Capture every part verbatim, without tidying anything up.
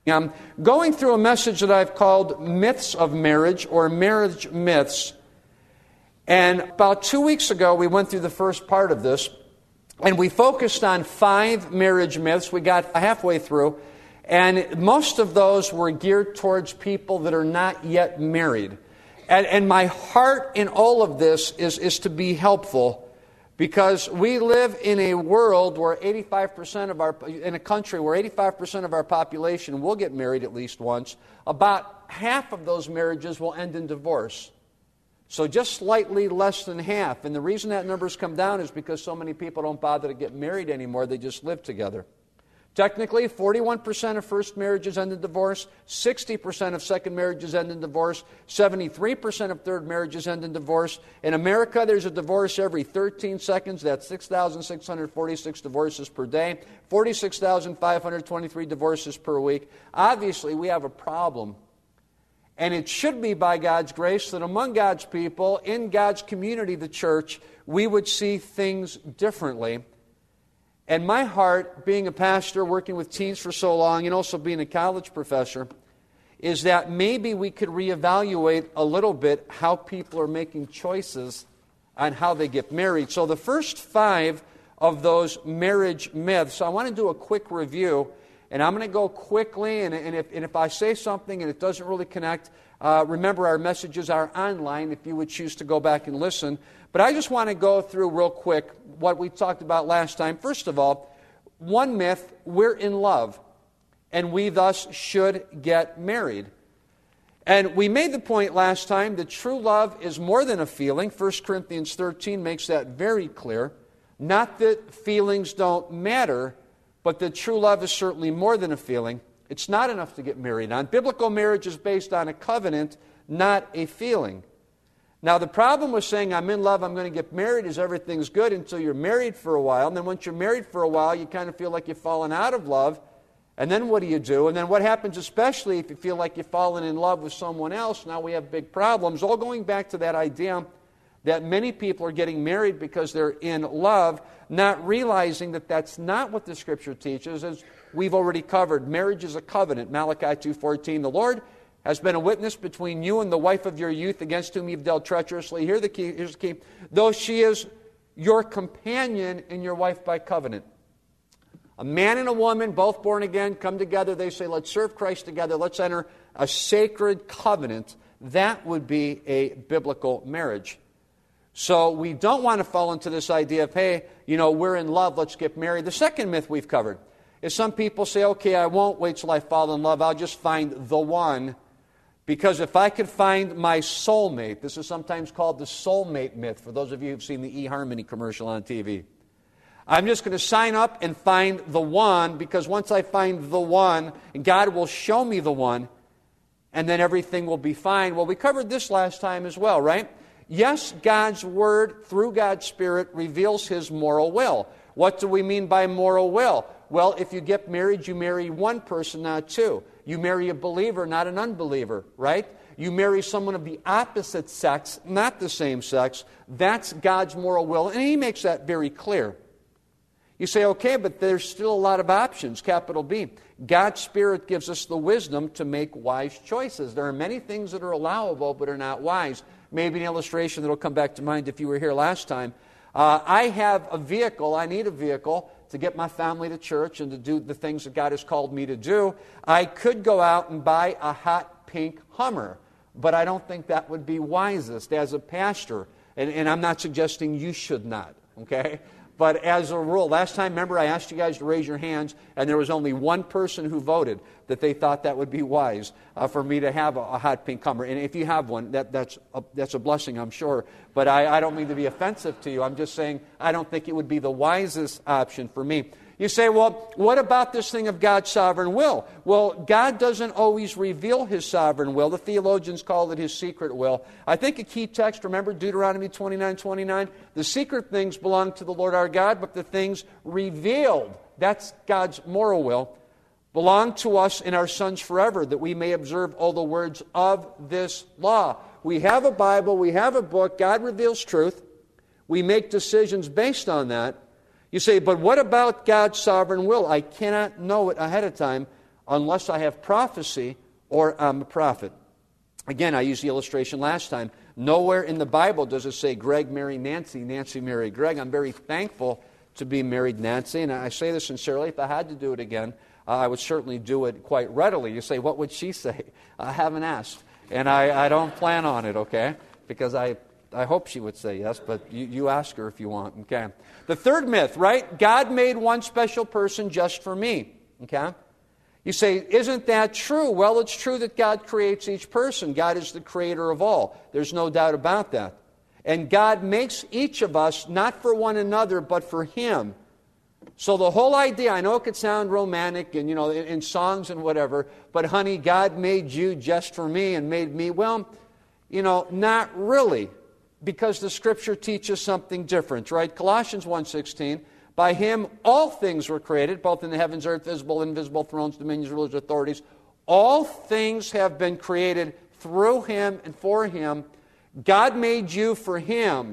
I'm going through a message that I've called Myths of Marriage, or Marriage Myths. And about two weeks ago, we went through the first part of this, and we focused on five marriage myths. We got halfway through, and most of those were geared towards people that are not yet married. And, and my heart in all of this is, is to be helpful, because we live in a world where eighty-five percent of our, in a country where eighty-five percent of our population will get married at least once. About half of those marriages will end in divorce. So just slightly less than half. And the reason that number's come down is because so many people don't bother to get married anymore. They just live together. Technically, forty-one percent of first marriages end in divorce, sixty percent of second marriages end in divorce, seventy-three percent of third marriages end in divorce. In America, there's a divorce every thirteen seconds. That's six thousand six hundred forty-six divorces per day, forty-six thousand five hundred twenty-three divorces per week. Obviously, we have a problem. And it should be by God's grace that among God's people, in God's community, the church, we would see things differently. And my heart, being a pastor, working with teens for so long, and also being a college professor, is that maybe we could reevaluate a little bit how people are making choices on how they get married. So the first five of those marriage myths, I want to do a quick review, and I'm going to go quickly, and, and, if, and if I say something and it doesn't really connect, uh, remember our messages are online if you would choose to go back and listen. But I just want to go through real quick what we talked about last time. First of all, one myth, we're in love, and we thus should get married. And we made the point last time that true love is more than a feeling. First Corinthians thirteen makes that very clear. Not that feelings don't matter, but that true love is certainly more than a feeling. It's not enough to get married on. Biblical marriage is based on a covenant, not a feeling. Now, the problem with saying, I'm in love, I'm going to get married, is everything's good until you're married for a while. And then once you're married for a while, you kind of feel like you've fallen out of love. And then what do you do? And then what happens, especially if you feel like you've fallen in love with someone else? Now we have big problems. All going back to that idea that many people are getting married because they're in love, not realizing that that's not what the Scripture teaches, as we've already covered. Marriage is a covenant. Malachi two fourteen, the Lord has been a witness between you and the wife of your youth, against whom you've dealt treacherously. Here the key, here's the key. Though she is your companion and your wife by covenant. A man and a woman, both born again, come together. They say, let's serve Christ together. Let's enter a sacred covenant. That would be a biblical marriage. So we don't want to fall into this idea of, hey, you know, we're in love, let's get married. The second myth we've covered is some people say, okay, I won't wait till I fall in love. I'll just find the one. Because if I could find my soulmate, this is sometimes called the soulmate myth, for those of you who've seen the eHarmony commercial on T V. I'm just going to sign up and find the one, because once I find the one, God will show me the one, and then everything will be fine. Well, we covered this last time as well, right? Yes, God's Word, through God's Spirit, reveals His moral will. What do we mean by moral will? Well, if you get married, you marry one person, not two. You marry a believer, not an unbeliever, right? You marry someone of the opposite sex, not the same sex. That's God's moral will, and He makes that very clear. You say, okay, but there's still a lot of options, capital B. God's Spirit gives us the wisdom to make wise choices. There are many things that are allowable but are not wise. Maybe an illustration that will come back to mind if you were here last time. Uh, I have a vehicle, I need a vehicle to get my family to church and to do the things that God has called me to do. I could go out and buy a hot pink Hummer, but I don't think that would be wisest as a pastor. And, and I'm not suggesting you should not, okay? But as a rule, last time, remember, I asked you guys to raise your hands, and there was only one person who voted that they thought that would be wise uh, for me to have a, a hot pink Hummer. And if you have one, that, that's, a, that's a blessing, I'm sure. But I, I don't mean to be offensive to you. I'm just saying I don't think it would be the wisest option for me. You say, well, what about this thing of God's sovereign will? Well, God doesn't always reveal His sovereign will. The theologians call it His secret will. I think a key text, remember Deuteronomy twenty-nine twenty-nine? The secret things belong to the Lord our God, but the things revealed, that's God's moral will, belong to us and our sons forever, that we may observe all the words of this law. We have a Bible, we have a book, God reveals truth. We make decisions based on that. You say, but what about God's sovereign will? I cannot know it ahead of time unless I have prophecy or I'm a prophet. Again, I used the illustration last time. Nowhere in the Bible does it say Greg marry Nancy, Nancy marry Greg. I'm very thankful to be married Nancy, and I say this sincerely. If I had to do it again, uh, I would certainly do it quite readily. You say, what would she say? I haven't asked, and I, I don't plan on it, okay? Because I, I hope she would say yes, but you, you ask her if you want, okay? The third myth, right? God made one special person just for me, okay? You say, isn't that true? Well, it's true that God creates each person. God is the creator of all. There's no doubt about that. And God makes each of us not for one another, but for Him. So the whole idea, I know it could sound romantic and, you know, in, in songs and whatever, but honey, God made you just for me and made me, well, you know, not really, because the Scripture teaches something different, right? Colossians one sixteen, by Him all things were created, both in the heavens, earth, visible, invisible, thrones, dominions, rulers, authorities. All things have been created through Him and for Him. God made you for Him.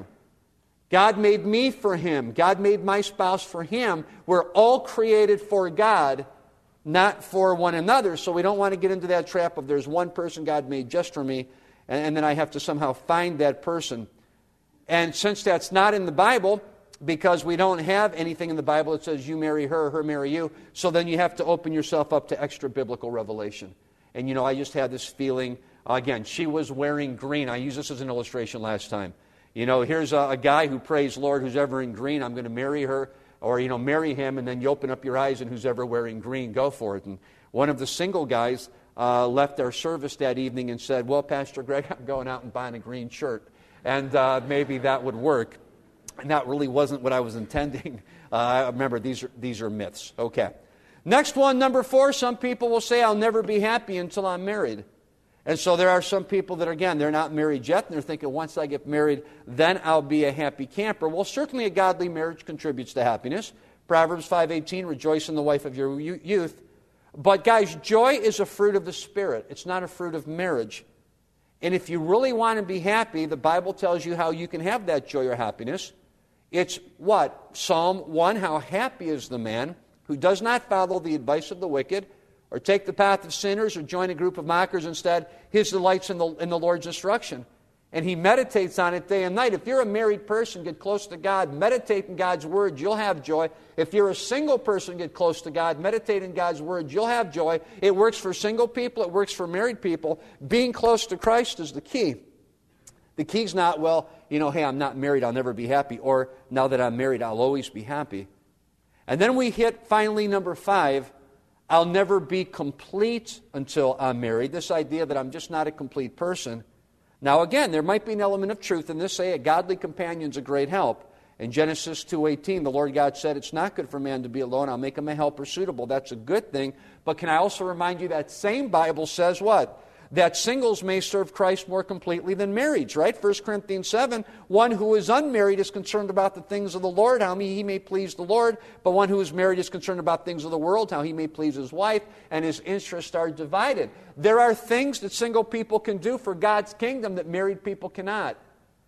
God made me for Him. God made my spouse for Him. We're all created for God, not for one another. So we don't want to get into that trap of there's one person God made just for me, and, and then I have to somehow find that person. And since that's not in the Bible, because we don't have anything in the Bible that says you marry her, her marry you, so then you have to open yourself up to extra biblical revelation. And you know, I just had this feeling, uh, again, she was wearing green. I used this as an illustration last time. You know, here's a, a guy who prays, Lord, who's ever in green, I'm going to marry her, or, you know, marry him, and then you open up your eyes and who's ever wearing green, go for it. And one of the single guys uh, left our service that evening and said, well, Pastor Greg, I'm going out and buying a green shirt. And uh, maybe that would work. And that really wasn't what I was intending. Uh, remember, these are, these are myths. Okay. Next one, number four, some people will say, I'll never be happy until I'm married. And so there are some people that, again, they're not married yet, and they're thinking, once I get married, then I'll be a happy camper. Well, certainly a godly marriage contributes to happiness. Proverbs five eighteen, rejoice in the wife of your youth. But guys, joy is a fruit of the Spirit. It's not a fruit of marriage. And if you really want to be happy, the Bible tells you how you can have that joy or happiness. It's what? Psalm one, how happy is the man who does not follow the advice of the wicked, or take the path of sinners, or join a group of mockers. Instead, his delight's in the, in the Lord's instruction. And he meditates on it day and night. If you're a married person, get close to God, meditate in God's Word, you'll have joy. If you're a single person, get close to God, meditate in God's Word, you'll have joy. It works for single people, it works for married people. Being close to Christ is the key. The key's not, well, you know, hey, I'm not married, I'll never be happy, or now that I'm married, I'll always be happy. And then we hit, finally, number five, I'll never be complete until I'm married. This idea that I'm just not a complete person. Now, again, there might be an element of truth in this. Say, a godly companion's a great help. In Genesis two eighteen, the Lord God said, it's not good for man to be alone. I'll make him a helper suitable. That's a good thing. But can I also remind you that same Bible says what? That singles may serve Christ more completely than marriage, right? First Corinthians seven, one who is unmarried is concerned about the things of the Lord, how he may please the Lord, but one who is married is concerned about things of the world, how he may please his wife, and his interests are divided. There are things that single people can do for God's kingdom that married people cannot.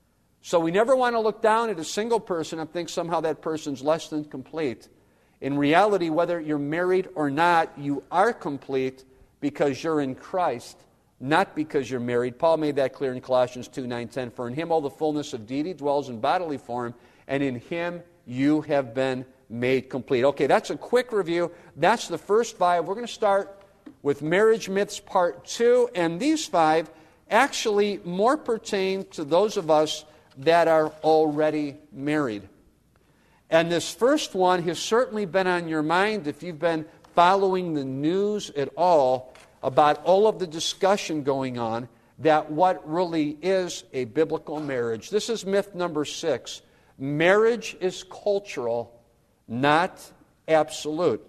So we never want to look down at a single person and think somehow that person's less than complete. In reality, whether you're married or not, you are complete because you're in Christ, not because you're married. Paul made that clear in Colossians two, nine, ten. For in him all the fullness of deity dwells in bodily form, and in him you have been made complete. Okay, that's a quick review. That's the first five. We're going to start with Marriage Myths Part two, and these five actually more pertain to those of us that are already married. And this first one has certainly been on your mind if you've been following the news at all about all of the discussion going on that what really is a biblical marriage. This is myth number six. Marriage is cultural, not absolute.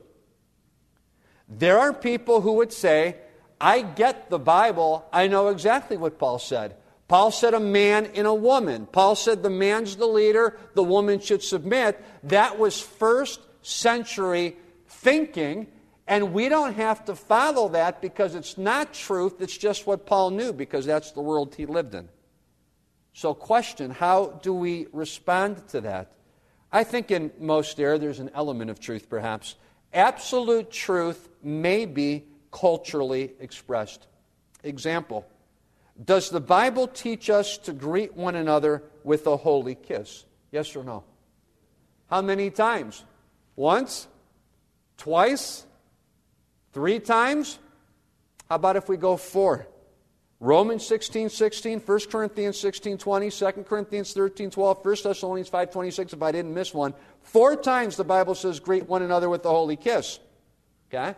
There are people who would say, I get the Bible, I know exactly what Paul said. Paul said a man and a woman. Paul said the man's the leader, the woman should submit. That was first century thinking. And we don't have to follow that because it's not truth, it's just what Paul knew because that's the world he lived in. So question, how do we respond to that? I think in most there, there's an element of truth perhaps. Absolute truth may be culturally expressed. Example, does the Bible teach us to greet one another with a holy kiss? Yes or no? How many times? Once? Twice? Three times? How about if we go four? Romans sixteen sixteen, First Corinthians sixteen twenty, Second Corinthians thirteen twelve, First Thessalonians five twenty-six, if I didn't miss one. Four times the Bible says greet one another with the holy kiss. Okay?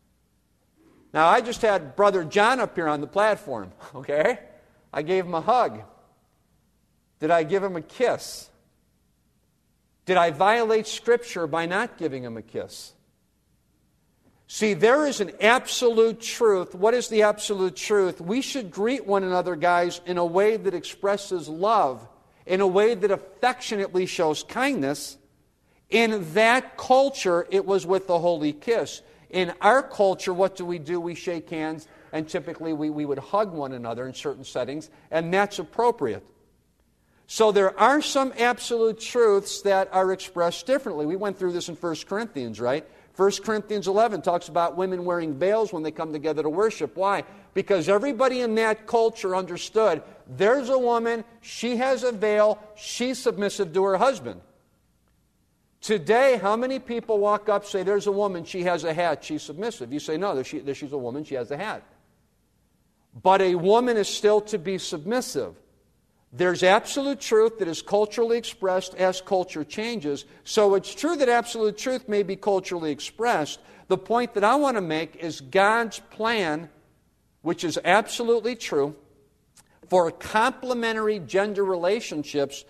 Now, I just had Brother John up here on the platform, okay? I gave him a hug. Did I give him a kiss? Did I violate Scripture by not giving him a kiss? See, there is an absolute truth. What is the absolute truth? We should greet one another, guys, in a way that expresses love, in a way that affectionately shows kindness. In that culture, it was with the holy kiss. In our culture, what do we do? We shake hands, and typically we, we would hug one another in certain settings, and that's appropriate. So there are some absolute truths that are expressed differently. We went through this in First Corinthians, right? First Corinthians eleven talks about women wearing veils when they come together to worship. Why? Because everybody in that culture understood there's a woman, she has a veil, she's submissive to her husband. Today, how many people walk up and say, there's a woman, she has a hat, she's submissive? You say, no, there she, there she's a woman, she has a hat. But a woman is still to be submissive. There's absolute truth that is culturally expressed as culture changes. So it's true that absolute truth may be culturally expressed. The point that I want to make is God's plan, which is absolutely true, for complementary gender relationships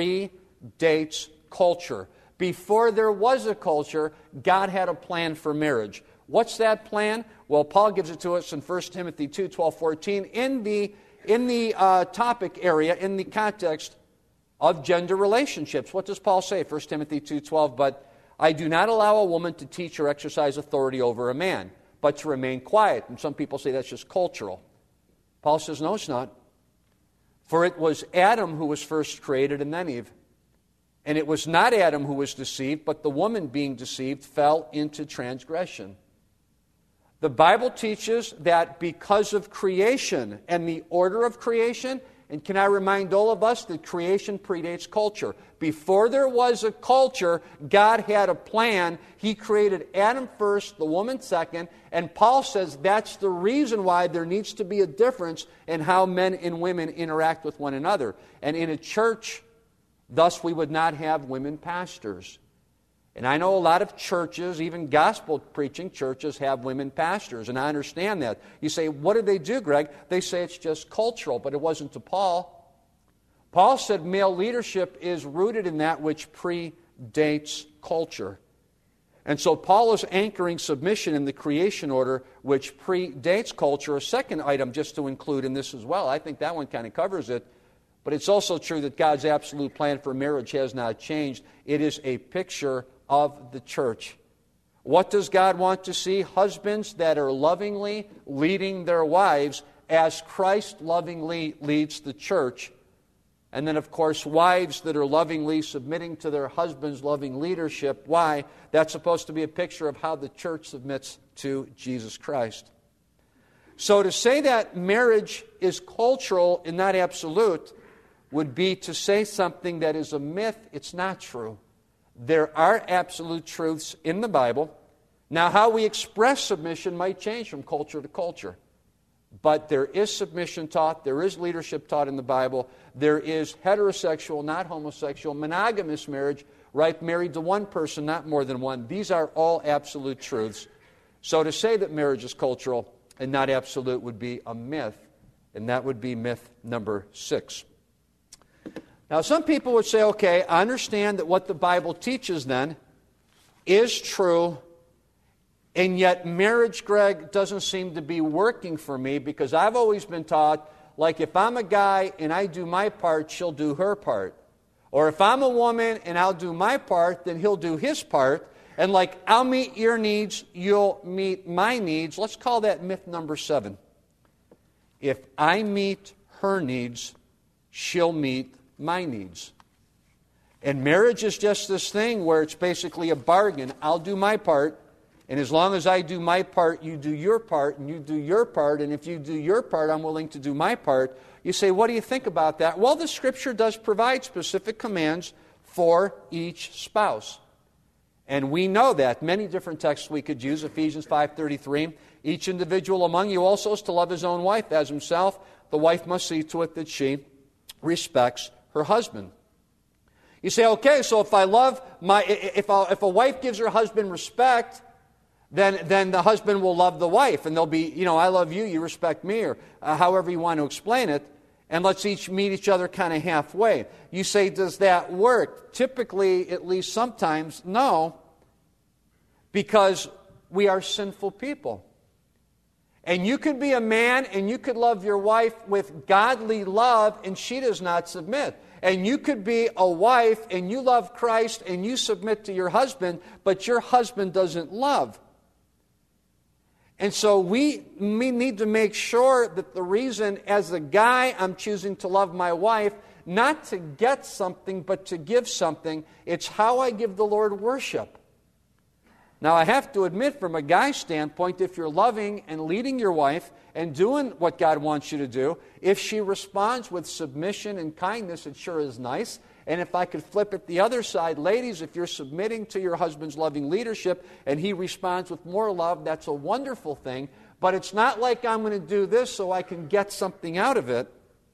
predates culture. Before there was a culture, God had a plan for marriage. What's that plan? Well, Paul gives it to us in First Timothy two, twelve, fourteen in the In the uh, topic area, in the context of gender relationships. What does Paul say? First Timothy two twelve, but I do not allow a woman to teach or exercise authority over a man, but to remain quiet. And some people say that's just cultural. Paul says, no, it's not. For it was Adam who was first created and then Eve. And it was not Adam who was deceived, but the woman being deceived fell into transgression. The Bible teaches that because of creation and the order of creation, and can I remind all of us that creation predates culture. Before there was a culture, God had a plan. He created Adam first, the woman second, and Paul says that's the reason why there needs to be a difference in how men and women interact with one another. And in a church, thus we would not have women pastors. And I know a lot of churches, even gospel preaching churches, have women pastors, and I understand that. You say, what did they do, Greg? They say it's just cultural, but it wasn't to Paul. Paul said male leadership is rooted in that which predates culture. And so Paul is anchoring submission in the creation order, which predates culture. A second item just to include in this as well, I think that one kind of covers it, but it's also true that God's absolute plan for marriage has not changed. It is a picture of the church. What does God want to see? Husbands that are lovingly leading their wives as Christ lovingly leads the church. And then, of course, wives that are lovingly submitting to their husband's loving leadership. Why? That's supposed to be a picture of how the church submits to Jesus Christ. So to say that marriage is cultural and not absolute would be to say something that is a myth. It's not true. There are absolute truths in the Bible. Now, how we express submission might change from culture to culture. But there is submission taught. There is leadership taught in the Bible. There is heterosexual, not homosexual, monogamous marriage, right? Married to one person, not more than one. These are all absolute truths. So to say that marriage is cultural and not absolute would be a myth. And that would be myth number six. Now, some people would say, okay, I understand that what the Bible teaches then is true, and yet marriage, Greg, doesn't seem to be working for me because I've always been taught, like if I'm a guy and I do my part, she'll do her part. Or if I'm a woman and I'll do my part, then he'll do his part. And like I'll meet your needs, you'll meet my needs. Let's call that myth number seven. If I meet her needs, she'll meet my needs. And marriage is just this thing where it's basically a bargain. I'll do my part, And as long as I do my part, you do your part, and you do your part, and if you do your part, I'm willing to do my part. You say, what do you think about that? Well, the Scripture does provide specific commands for each spouse. And we know that. Many different texts we could use. Ephesians five thirty-three. Each individual among you also is to love his own wife as himself. The wife must see to it that she respects her husband. You say, okay, so if I love my, if a, if a wife gives her husband respect, then then the husband will love the wife, and they'll be, you know, I love you, you respect me, or uh, however you want to explain it, and let's each meet each other kind of halfway. You say, does that work? Typically, at least sometimes, no, because we are sinful people. And you could be a man and you could love your wife with godly love and she does not submit. And you could be a wife and you love Christ and you submit to your husband, but your husband doesn't love. And so we, we need to make sure that the reason as a guy I'm choosing to love my wife, not to get something but to give something, it's how I give the Lord worship. Now, I have to admit, from a guy's standpoint, if you're loving and leading your wife and doing what God wants you to do, if she responds with submission and kindness, it sure is nice. And if I could flip it the other side, ladies, if you're submitting to your husband's loving leadership and he responds with more love, that's a wonderful thing. But it's not like I'm going to do this so I can get something out of it.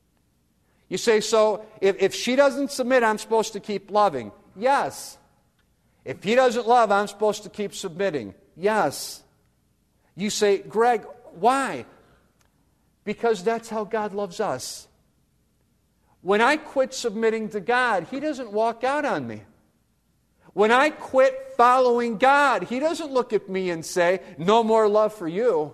You say, so if, if she doesn't submit, I'm supposed to keep loving. Yes. If he doesn't love, I'm supposed to keep submitting. Yes. You say, Greg, why? Because that's how God loves us. When I quit submitting to God, He doesn't walk out on me. When I quit following God, He doesn't look at me and say, no more love for you.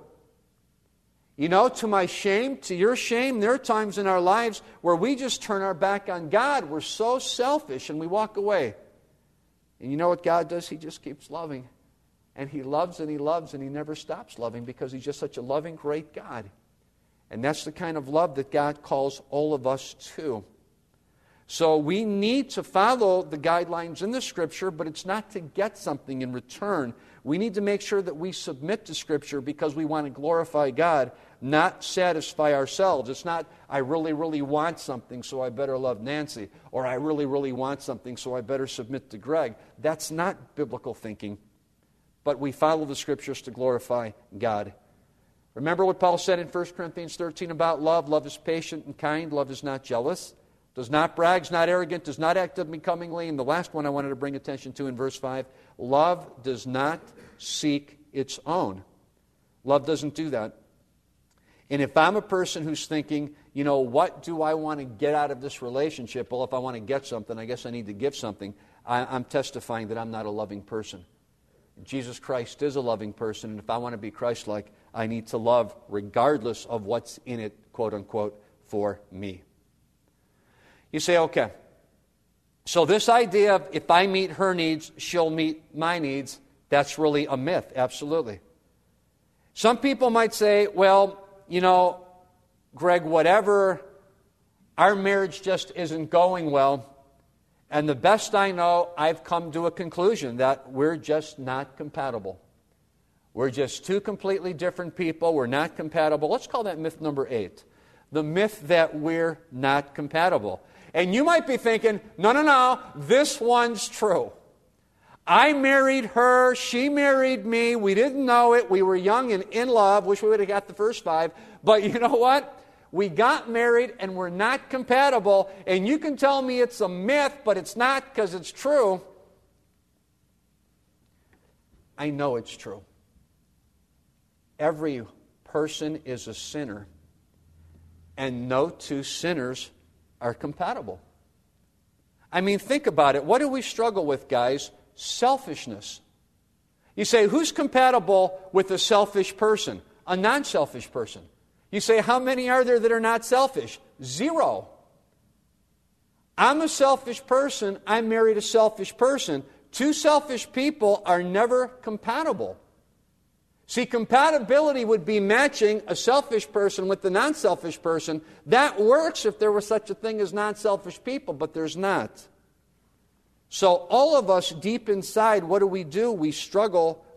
You know, to my shame, to your shame, there are times in our lives where we just turn our back on God. We're so selfish and we walk away. And you know what God does? He just keeps loving. And He loves and He loves and He never stops loving because He's just such a loving, great God. And that's the kind of love that God calls all of us to. So we need to follow the guidelines in the Scripture, but it's not to get something in return. We need to make sure that we submit to Scripture because we want to glorify God, not satisfy ourselves. It's not, I really, really want something, so I better love Nancy. Or I really, really want something, so I better submit to Greg. That's not biblical thinking. But we follow the Scriptures to glorify God. Remember what Paul said in First Corinthians thirteen about love. Love is patient and kind. Love is not jealous. Does not brag, is not arrogant, does not act unbecomingly. And the last one I wanted to bring attention to in verse five, love does not seek its own. Love doesn't do that. And if I'm a person who's thinking, you know, what do I want to get out of this relationship? Well, if I want to get something, I guess I need to give something. I, I'm testifying that I'm not a loving person. Jesus Christ is a loving person, and if I want to be Christ-like, I need to love regardless of what's in it, quote unquote, for me. You say, okay, so this idea of if I meet her needs, she'll meet my needs, that's really a myth, absolutely. Some people might say, well, you know, Greg, whatever, our marriage just isn't going well, and the best I know, I've come to a conclusion that we're just not compatible. We're just two completely different people. We're not compatible. Let's call that myth number eight. The myth that we're not compatible. And you might be thinking, no, no, no, this one's true. I married her, she married me, we didn't know it, we were young and in love, wish we would have got the first five, but you know what? We got married and we're not compatible, and you can tell me it's a myth, but it's not because it's true. I know it's true. Every person is a sinner, and no two sinners are compatible. I mean, think about it. What do we struggle with, guys? Selfishness. You say, who's compatible with a selfish person? A non-selfish person. You say, how many are there that are not selfish? Zero. I'm a selfish person. I married a selfish person. Two selfish people are never compatible. See, compatibility would be matching a selfish person with the non-selfish person. That works if there was such a thing as non-selfish people, but there's not. So all of us deep inside, what do we do? We struggle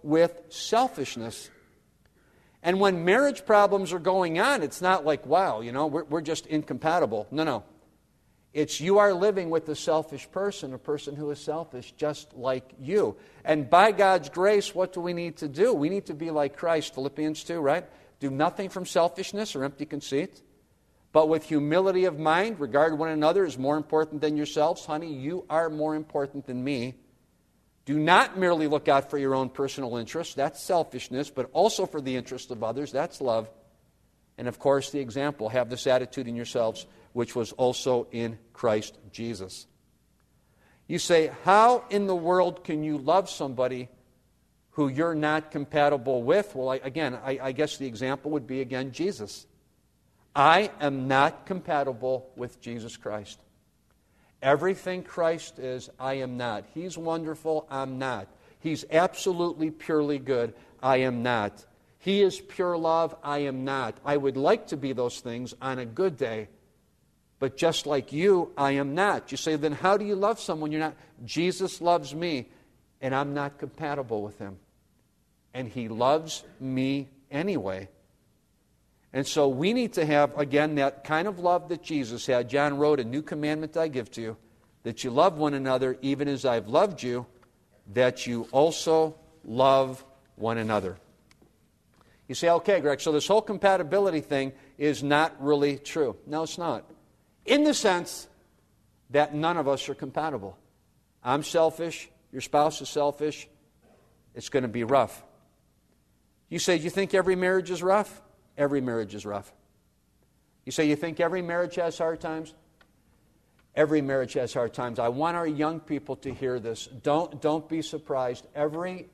with selfishness. And when marriage problems are going on, it's not like, wow, you know, we're, we're just incompatible. No, no. It's you are living with a selfish person, a person who is selfish, just like you. And by God's grace, what do we need to do? We need to be like Christ, Philippians two, right? Do nothing from selfishness or empty conceit, but with humility of mind, regard one another as more important than yourselves. Honey, you are more important than me. Do not merely look out for your own personal interests. That's selfishness, but also for the interest of others. That's love. And of course, the example, have this attitude in yourselves, which was also in Christ Jesus. You say, how in the world can you love somebody who you're not compatible with? Well, I, again, I, I guess the example would be, again, Jesus. I am not compatible with Jesus Christ. Everything Christ is, I am not. He's wonderful, I'm not. He's absolutely purely good, I am not. He is pure love, I am not. I would like to be those things on a good day, but just like you, I am not. You say, then how do you love someone you're not? Jesus loves me, and I'm not compatible with him. And he loves me anyway. And so we need to have, again, that kind of love that Jesus had. John wrote, a new commandment I give to you, that you love one another even as I've loved you, that you also love one another. You say, okay, Greg, so this whole compatibility thing is not really true. No, it's not. In the sense that none of us are compatible. I'm selfish, your spouse is selfish, it's going to be rough. You say, do you think every marriage is rough? Every marriage is rough. You say, you think every marriage has hard times? Every marriage has hard times. I want our young people to hear this. Don't, don't be surprised. Every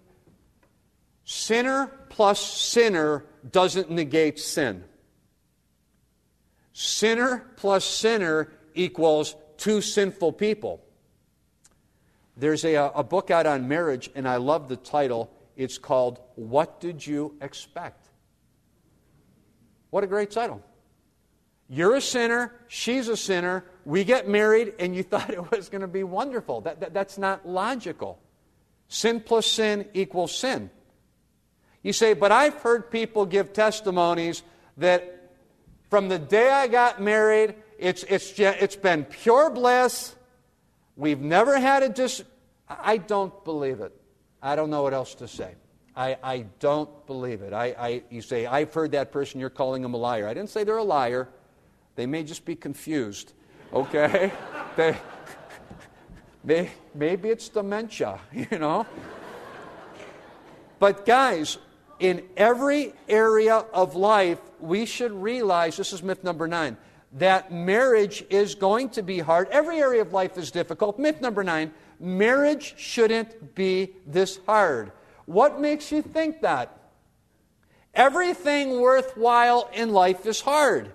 sinner plus sinner doesn't negate sin. Sinner plus sinner equals two sinful people. There's a, a book out on marriage, and I love the title. It's called, What Did You Expect? What a great title. You're a sinner, she's a sinner, we get married, and you thought it was going to be wonderful. That, that, that's not logical. Sin plus sin equals sin. You say, but I've heard people give testimonies that from the day I got married, it's, it's, it's been pure bliss. We've never had a dis... I don't believe it. I don't know what else to say. I, I don't believe it. I, I, you say, I've heard that person, you're calling them a liar. I didn't say they're a liar. They may just be confused. Okay? they, they, maybe it's dementia, you know? But guys, in every area of life, we should realize, this is myth number nine, that marriage is going to be hard. Every area of life is difficult. Myth number nine, marriage shouldn't be this hard. What makes you think that? Everything worthwhile in life is hard.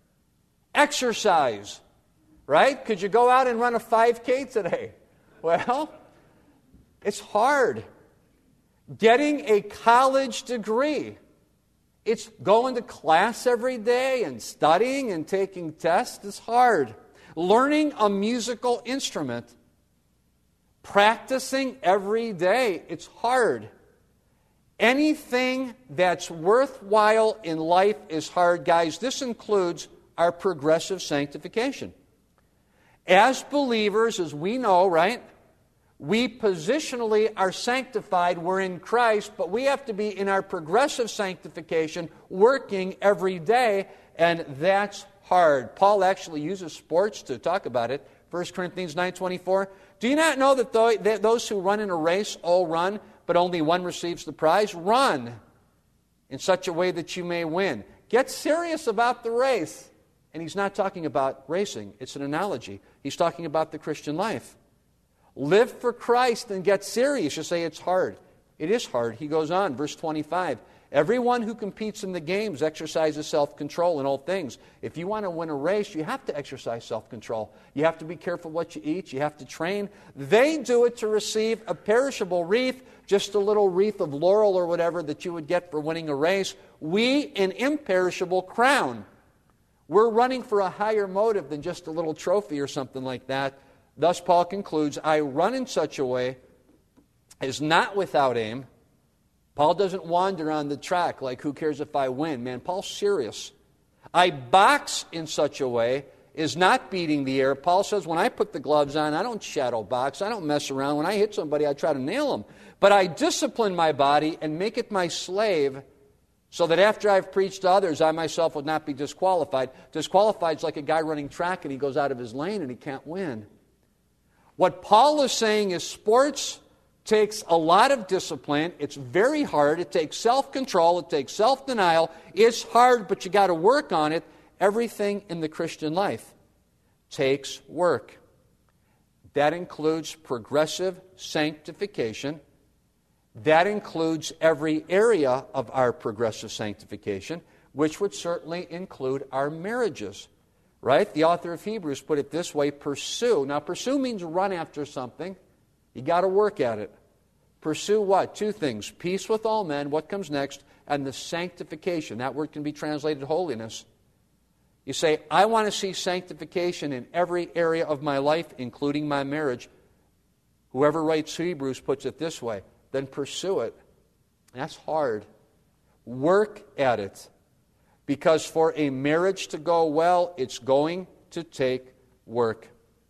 Exercise, right? Could you go out and run a five K today? Well, it's hard. Getting a college degree, it's going to class every day and studying and taking tests is hard. Learning a musical instrument, practicing every day, it's hard. Anything that's worthwhile in life is hard, guys. This includes our progressive sanctification. As believers, as we know, right, we positionally are sanctified. We're in Christ, but we have to be in our progressive sanctification, working every day, and that's hard. Paul actually uses sports to talk about it. First Corinthians nine twenty-four. Do you not know that those who run in a race all run, but only one receives the prize? Run in such a way that you may win. Get serious about the race. And he's not talking about racing. It's an analogy. He's talking about the Christian life. Live for Christ and get serious. You say it's hard. It is hard. He goes on, verse twenty-five. Everyone who competes in the games exercises self-control in all things. If you want to win a race, you have to exercise self-control. You have to be careful what you eat. You have to train. They do it to receive a perishable wreath, just a little wreath of laurel or whatever that you would get for winning a race. We, an imperishable crown. We're running for a higher motive than just a little trophy or something like that. Thus, Paul concludes, I run in such a way as not without aim, Paul doesn't wander on the track like, who cares if I win? Man, Paul's serious. I box in such a way is not beating the air. Paul says, when I put the gloves on, I don't shadow box. I don't mess around. When I hit somebody, I try to nail them. But I discipline my body and make it my slave so that after I've preached to others, I myself would not be disqualified. Disqualified is like a guy running track and he goes out of his lane and he can't win. What Paul is saying is sports takes a lot of discipline. It's very hard. It takes self-control. It takes self-denial. It's hard, but you got to work on it. Everything in the Christian life takes work. That includes progressive sanctification. That includes every area of our progressive sanctification, which would certainly include our marriages. Right? The author of Hebrews put it this way, pursue. Now, pursue means run after something. You got to work at it. Pursue what? Two things. Peace with all men, what comes next, and the sanctification. That word can be translated holiness. You say, I want to see sanctification in every area of my life, including my marriage. Whoever writes Hebrews puts it this way, then pursue it. That's hard. Work at it. Because for a marriage to go well, it's going to take work.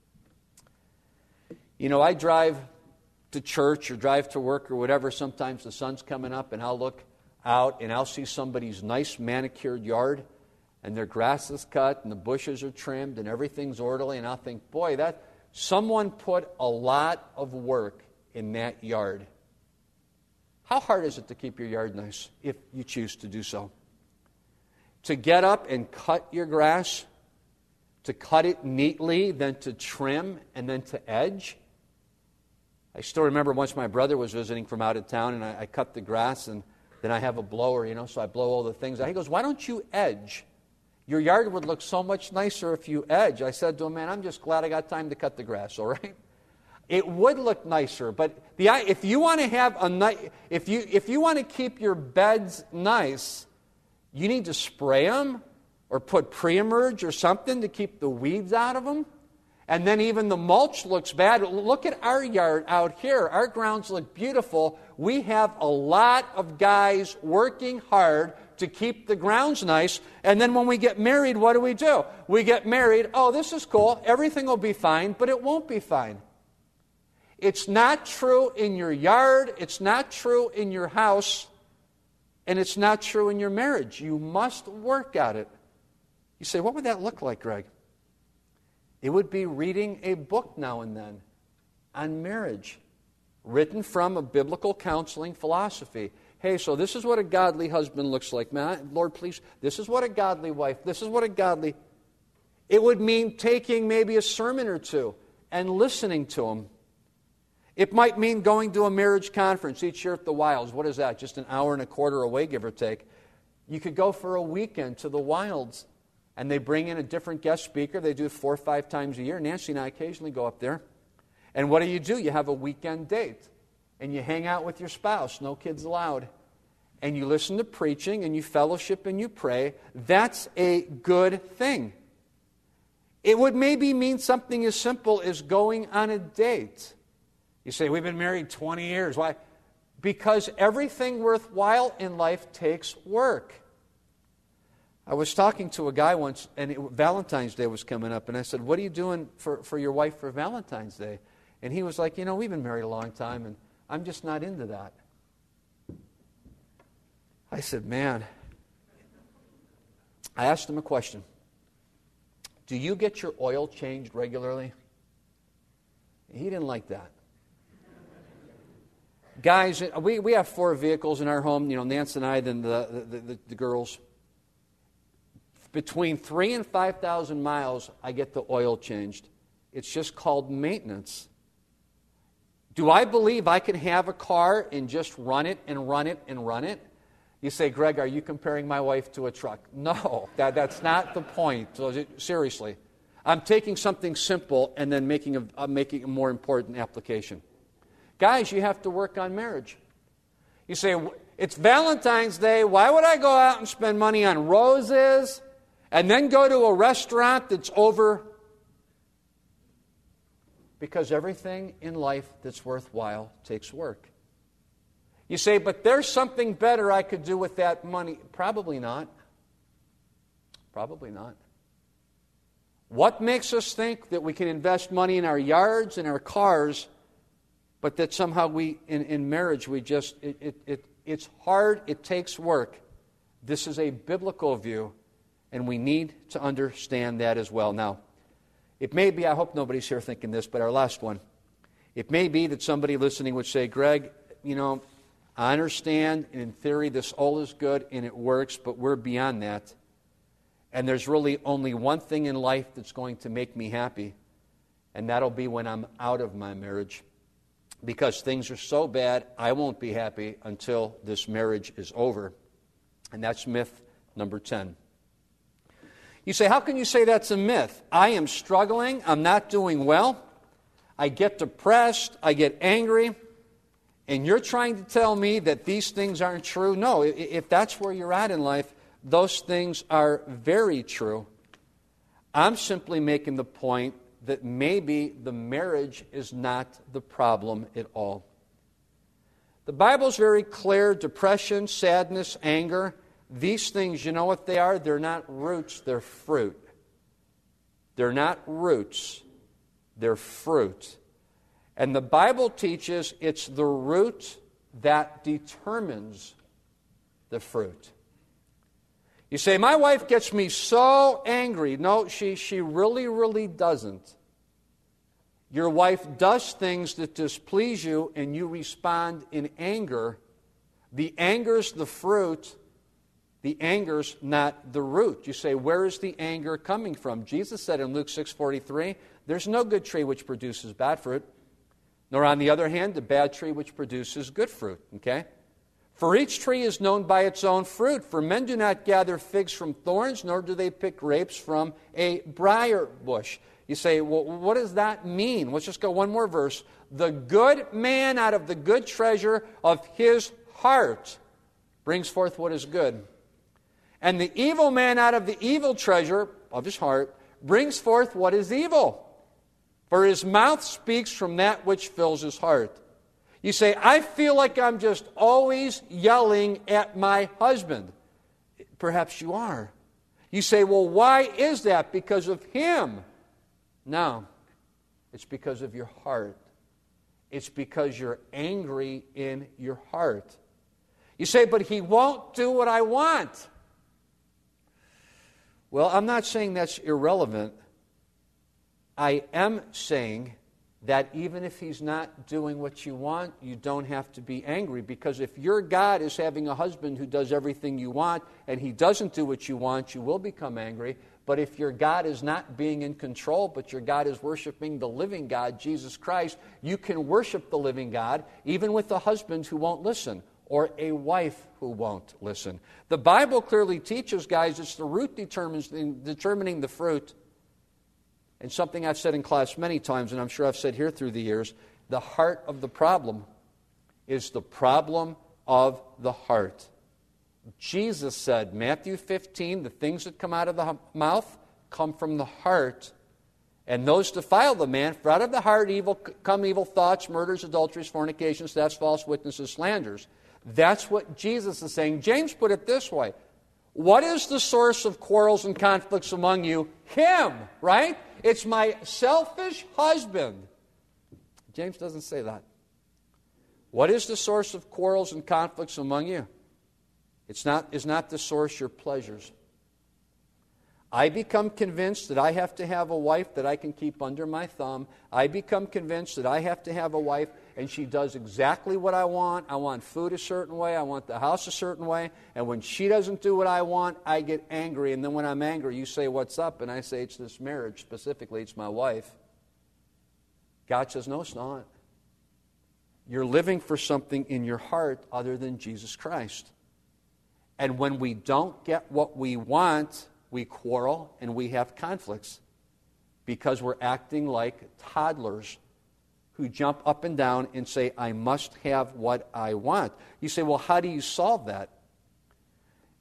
You know, I drive to church or drive to work or whatever. Sometimes the sun's coming up and I'll look out and I'll see somebody's nice manicured yard and their grass is cut and the bushes are trimmed and everything's orderly, and I'll think, boy, that someone put a lot of work in that yard. How hard is it to keep your yard nice if you choose to do so? To get up and cut your grass, to cut it neatly, then to trim, and then to edge. I still remember once my brother was visiting from out of town, and I, I cut the grass, and then I have a blower, you know, so I blow all the things out. He goes, why don't you edge? Your yard would look so much nicer if you edge. I said to him, man, I'm just glad I got time to cut the grass, all right? It would look nicer, but the if you want to have a nice, if you if you want to keep your beds nice, you need to spray them or put pre-emerge or something to keep the weeds out of them. And then even the mulch looks bad. Look at our yard out here. Our grounds look beautiful. We have a lot of guys working hard to keep the grounds nice. And then when we get married, what do we do? We get married, oh, this is cool. Everything will be fine, but it won't be fine. It's not true in your yard. It's not true in your house. And it's not true in your marriage. You must work at it. You say, what would that look like, Greg? It would be reading a book now and then on marriage, written from a biblical counseling philosophy. Hey, so this is what a godly husband looks like. Man, Lord, please, this is what a godly wife, this is what a godly... It would mean taking maybe a sermon or two and listening to them. It might mean going to a marriage conference each year at the Wilds. What is that? Just an hour and a quarter away, give or take. You could go for a weekend to the Wilds, and they bring in a different guest speaker. They do it four or five times a year. Nancy and I occasionally go up there. And what do you do? You have a weekend date, and you hang out with your spouse. No kids allowed. And you listen to preaching, and you fellowship, and you pray. That's a good thing. It would maybe mean something as simple as going on a date. You say, we've been married twenty years. Why? Because everything worthwhile in life takes work. I was talking to a guy once, and it, Valentine's Day was coming up, and I said, what are you doing for, for your wife for Valentine's Day? And he was like, you know, we've been married a long time, and I'm just not into that. I said, man. I asked him a question. Do you get your oil changed regularly? He didn't like that. Guys, we, we have four vehicles in our home, you know, Nancy and I, then the, the, the, the girls. Between three and five thousand miles, I get the oil changed. It's just called maintenance. Do I believe I can have a car and just run it and run it and run it? You say, Greg, are you comparing my wife to a truck? No, that, that's not the point. So, seriously. I'm taking something simple and then making a, uh, making a more important application. Guys, you have to work on marriage. You say, it's Valentine's Day. Why would I go out and spend money on roses and then go to a restaurant that's over? Because everything in life that's worthwhile takes work. You say, but there's something better I could do with that money. Probably not. Probably not. What makes us think that we can invest money in our yards and our cars, but that somehow we, in, in marriage, we just, it, it, it, it's hard, it takes work. This is a biblical view, and we need to understand that as well. Now, it may be, I hope nobody's here thinking this, but our last one. It may be that somebody listening would say, Greg, you know, I understand, and in theory, this all is good, and it works, but we're beyond that. And there's really only one thing in life that's going to make me happy, and that'll be when I'm out of my marriage. Because things are so bad, I won't be happy until this marriage is over. And that's myth number ten. You say, how can you say that's a myth? I am struggling, I'm not doing well, I get depressed, I get angry, and you're trying to tell me that these things aren't true? No, if that's where you're at in life, those things are very true. I'm simply making the point that maybe the marriage is not the problem at all. The Bible's very clear. Depression, sadness, anger, these things, you know what they are? They're not roots, they're fruit. They're not roots, they're fruit. And the Bible teaches it's the root that determines the fruit. You say, my wife gets me so angry. No, she, she really, really doesn't. Your wife does things that displease you, and you respond in anger. The anger's the fruit. The anger's not the root. You say, where is the anger coming from? Jesus said in Luke six forty-three, there's no good tree which produces bad fruit, nor on the other hand, a bad tree which produces good fruit. Okay? For each tree is known by its own fruit. For men do not gather figs from thorns, nor do they pick grapes from a briar bush. You say, well, what does that mean? Let's just go one more verse. The good man out of the good treasure of his heart brings forth what is good. And the evil man out of the evil treasure of his heart brings forth what is evil. For his mouth speaks from that which fills his heart. You say, I feel like I'm just always yelling at my husband. Perhaps you are. You say, well, why is that? Because of him. No, it's because of your heart. It's because you're angry in your heart. You say, but he won't do what I want. Well, I'm not saying that's irrelevant. I am saying that even if he's not doing what you want, you don't have to be angry. Because if your God is having a husband who does everything you want and he doesn't do what you want, you will become angry. But if your God is not being in control, but your God is worshiping the living God, Jesus Christ, you can worship the living God even with a husband who won't listen or a wife who won't listen. The Bible clearly teaches, guys, it's the root determines determining the fruit. And something I've said in class many times, and I'm sure I've said here through the years, the heart of the problem is the problem of the heart. Jesus said, Matthew fifteen, the things that come out of the mouth come from the heart, and those defile the man. For out of the heart evil come evil thoughts, murders, adulteries, fornications, thefts, false witnesses, slanders. That's what Jesus is saying. James put it this way. What is the source of quarrels and conflicts among you? Him, right? It's my selfish husband. James doesn't say that. What is the source of quarrels and conflicts among you? It's not, is not the source your pleasures. I become convinced that I have to have a wife that I can keep under my thumb. I become convinced that I have to have a wife and she does exactly what I want. I want food a certain way. I want the house a certain way. And when she doesn't do what I want, I get angry. And then when I'm angry, you say, what's up? And I say, it's this marriage. Specifically, it's my wife. God says, no, it's not. You're living for something in your heart other than Jesus Christ. And when we don't get what we want, we quarrel and we have conflicts because we're acting like toddlers who jump up and down and say, I must have what I want. You say, well, how do you solve that?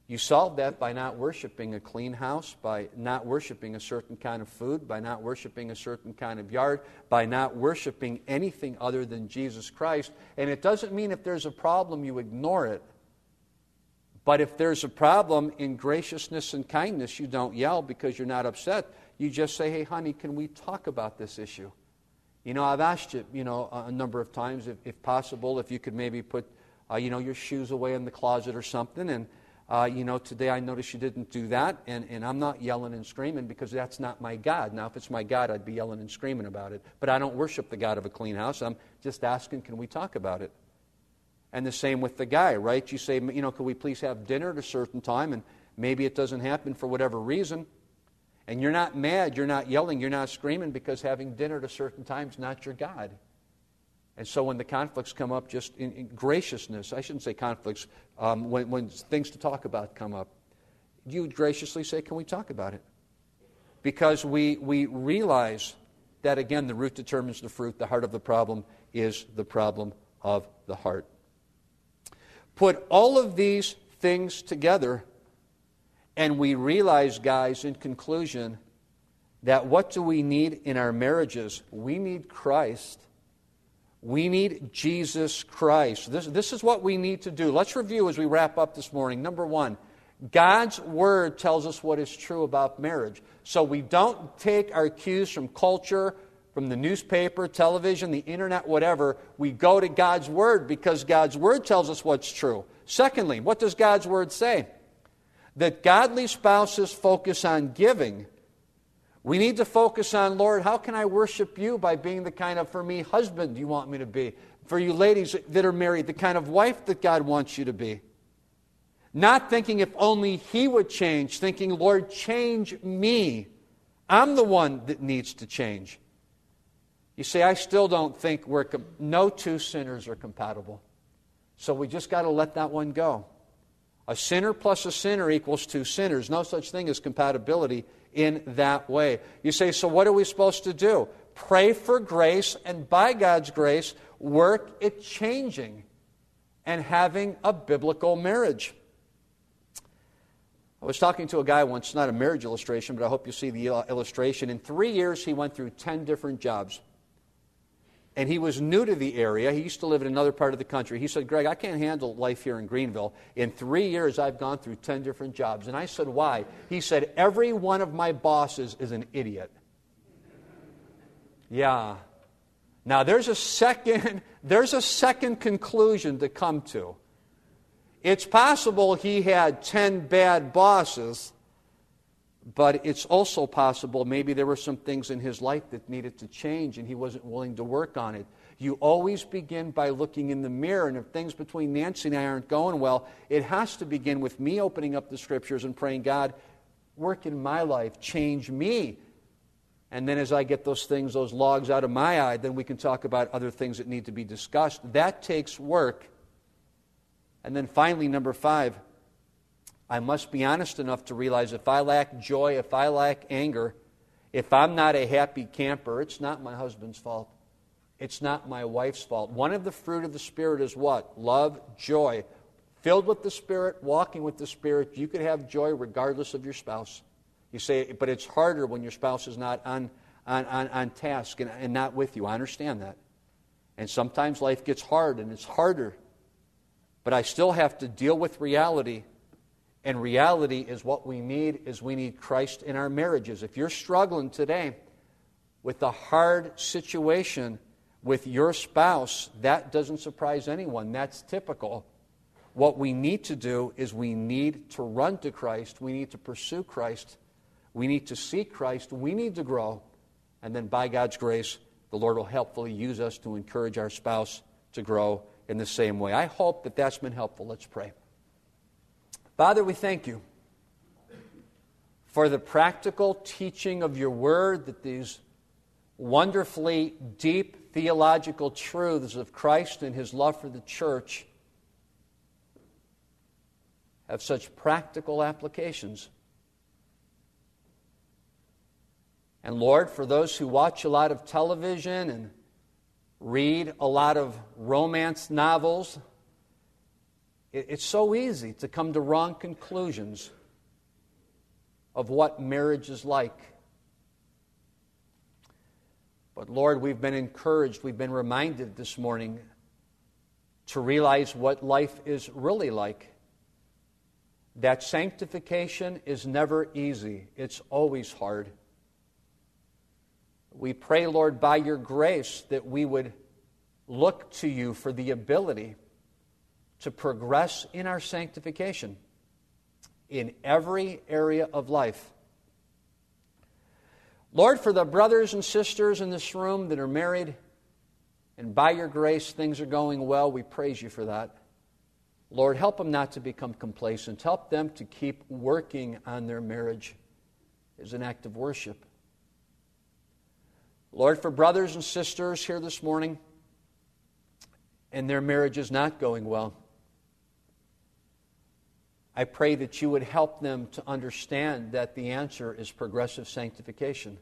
You solve that by not worshiping a clean house, by not worshiping a certain kind of food, by not worshiping a certain kind of yard, by not worshiping anything other than Jesus Christ. And it doesn't mean if there's a problem you ignore it. But if there's a problem, in graciousness and kindness, you don't yell because you're not upset. You just say, hey, honey, can we talk about this issue? You know, I've asked you, you know, a number of times, if, if possible, if you could maybe put, uh, you know, your shoes away in the closet or something. And, uh, you know, today I noticed you didn't do that. And, and I'm not yelling and screaming because that's not my God. Now, if it's my God, I'd be yelling and screaming about it. But I don't worship the God of a clean house. I'm just asking, can we talk about it? And the same with the guy, right? You say, you know, could we please have dinner at a certain time? And maybe it doesn't happen for whatever reason. And you're not mad, you're not yelling, you're not screaming because having dinner at a certain time is not your God. And so when the conflicts come up, just in, in graciousness, I shouldn't say conflicts, um, when, when things to talk about come up, you would graciously say, can we talk about it? Because we, we realize that, again, the root determines the fruit. The heart of the problem is the problem of the heart. Put all of these things together, and we realize, guys, in conclusion, that what do we need in our marriages? We need Christ. We need Jesus Christ. This, this is what we need to do. Let's review as we wrap up this morning. Number one, God's Word tells us what is true about marriage. So we don't take our cues from culture, from the newspaper, television, the internet, whatever. We go to God's Word because God's Word tells us what's true. Secondly, what does God's Word say? That godly spouses focus on giving. We need to focus on, Lord, how can I worship you by being the kind of, for me, husband you want me to be? For you ladies that are married, the kind of wife that God wants you to be. Not thinking if only He would change, thinking, Lord, change me. I'm the one that needs to change. You say, I still don't think we're, com- no two sinners are compatible. So we just got to let that one go. A sinner plus a sinner equals two sinners. No such thing as compatibility in that way. You say, so what are we supposed to do? Pray for grace, and by God's grace, work at changing and having a biblical marriage. I was talking to a guy once, not a marriage illustration, but I hope you see the illustration. In three years, he went through ten different jobs. And he was new to the area. He used to live in another part of the country. He said, Greg, I can't handle life here in Greenville. In three years, I've gone through ten different jobs. And I said, why? He said, every one of my bosses is an idiot. Yeah. Now, there's a second, there's a second conclusion to come to. It's possible he had ten bad bosses, but it's also possible maybe there were some things in his life that needed to change and he wasn't willing to work on it. You always begin by looking in the mirror, and if things between Nancy and I aren't going well, it has to begin with me opening up the Scriptures and praying, God, work in my life, change me. And then as I get those things, those logs out of my eye, then we can talk about other things that need to be discussed. That takes work. And then finally, number five, I must be honest enough to realize if I lack joy, if I lack anger, if I'm not a happy camper, it's not my husband's fault. It's not my wife's fault. One of the fruit of the Spirit is what? Love, joy. Filled with the Spirit, walking with the Spirit, you could have joy regardless of your spouse. You say, but it's harder when your spouse is not on, on, on, on task and, and not with you. I understand that. And sometimes life gets hard and it's harder. But I still have to deal with reality. And reality is what we need is we need Christ in our marriages. If you're struggling today with a hard situation with your spouse, that doesn't surprise anyone. That's typical. What we need to do is we need to run to Christ. We need to pursue Christ. We need to seek Christ. We need to grow. And then by God's grace, the Lord will helpfully use us to encourage our spouse to grow in the same way. I hope that that's been helpful. Let's pray. Father, we thank you for the practical teaching of your word, that these wonderfully deep theological truths of Christ and his love for the church have such practical applications. And Lord, for those who watch a lot of television and read a lot of romance novels, it's so easy to come to wrong conclusions of what marriage is like. But Lord, we've been encouraged, we've been reminded this morning to realize what life is really like. That sanctification is never easy. It's always hard. We pray, Lord, by your grace that we would look to you for the ability to progress in our sanctification in every area of life. Lord, for the brothers and sisters in this room that are married, and by your grace things are going well, we praise you for that. Lord, help them not to become complacent. Help them to keep working on their marriage as an act of worship. Lord, for brothers and sisters here this morning, and their marriage is not going well, I pray that you would help them to understand that the answer is progressive sanctification.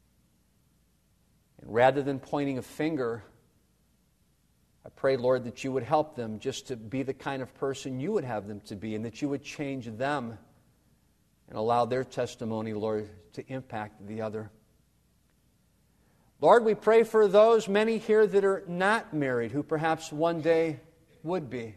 And rather than pointing a finger, I pray, Lord, that you would help them just to be the kind of person you would have them to be, and that you would change them and allow their testimony, Lord, to impact the other. Lord, we pray for those many here that are not married, who perhaps one day would be.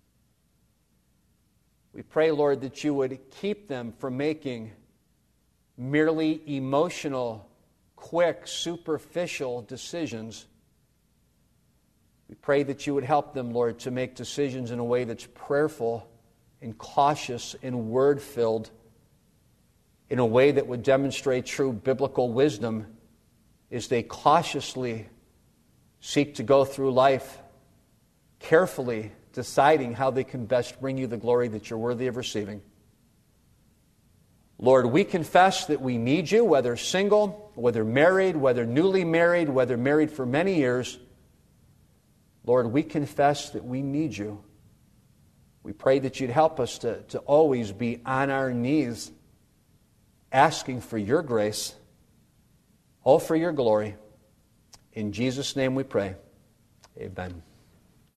We pray, Lord, that you would keep them from making merely emotional, quick, superficial decisions. We pray that you would help them, Lord, to make decisions in a way that's prayerful and cautious and word-filled, in a way that would demonstrate true biblical wisdom as they cautiously seek to go through life, carefully deciding how they can best bring you the glory that you're worthy of receiving. Lord, we confess that we need you, whether single, whether married, whether newly married, whether married for many years. Lord, we confess that we need you. We pray that you'd help us to, to always be on our knees, asking for your grace, all for your glory. In Jesus' name we pray. Amen.